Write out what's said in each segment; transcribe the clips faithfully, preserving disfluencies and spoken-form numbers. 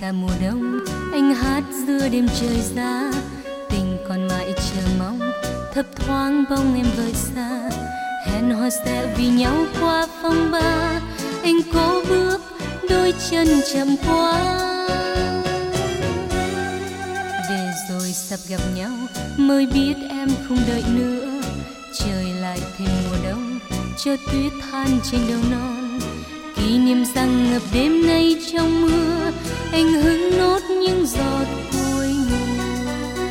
cả mùa đông, anh hát giữa đêm trời giá. Tình còn mãi chờ mong, thấp thoáng bóng em vời xa. Hẹn hò sẽ vì nhau qua phong ba. Anh cố bước, đôi chân chậm quá. Để rồi sắp gặp nhau, mới biết em không đợi nữa. Trời lại thêm mùa đông, cho tuyết than trên đầu non. Kỷ niệm rằng ngập đêm nay trong mưa, anh hứng nốt những giọt cuối mùa.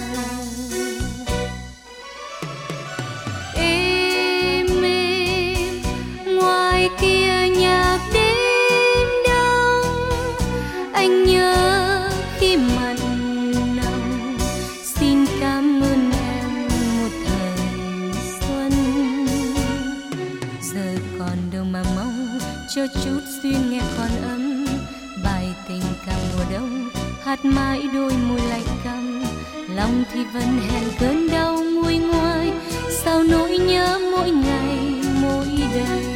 Êm êm ngoài kia nhạc đêm đông, anh nhớ khi mặn nồng. Xin cảm ơn em một thời xuân. Giờ còn đâu mà mong cho chút duyên nghe còn ấm. Bài tình ca mùa đông hát mãi đôi môi lạnh căm. Lòng thì vẫn hẹn cơn đau nguôi ngoai. Sao nỗi nhớ mỗi ngày mỗi đêm.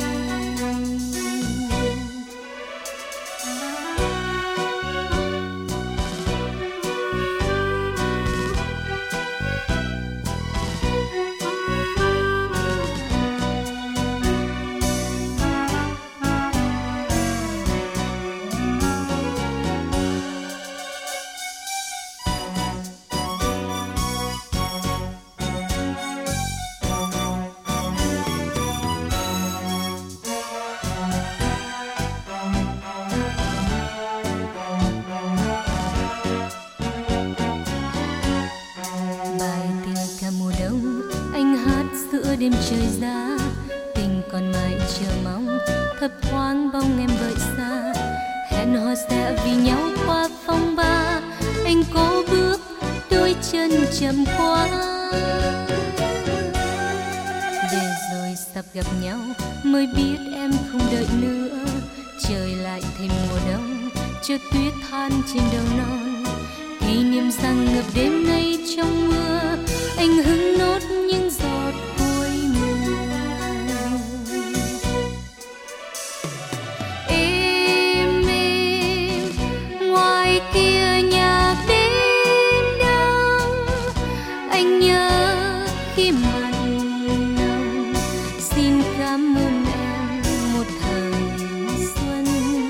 Đêm trời giá, tình còn mãi chờ mong, thấp thoáng bóng em vợi xa. Hẹn hò sẽ vì nhau qua phong ba. Anh cố bước, đôi chân chậm quá. Để rồi sắp gặp nhau, mới biết em không đợi nữa. Trời lại thêm mùa đông, cho tuyết than trên đầu non. Kỷ niệm rằng ngập đêm nay trong mưa, anh hứng nốt những giọt cuối mùa. Êm êm ngoài kia nhạc đêm đông, anh nhớ khi mặn nồng. Xin cảm ơn em một thời xuân.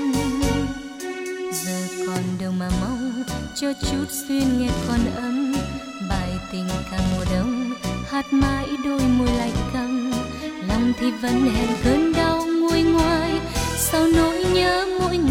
Giờ còn đâu mà mong cho chút duyên nghe còn ấm. Bài tình ca mùa đông hát mãi đôi môi lạnh căm. Lòng thì vẫn hẹn cơn đau nguôi ngoai. Sao nỗi nhớ mỗi ngày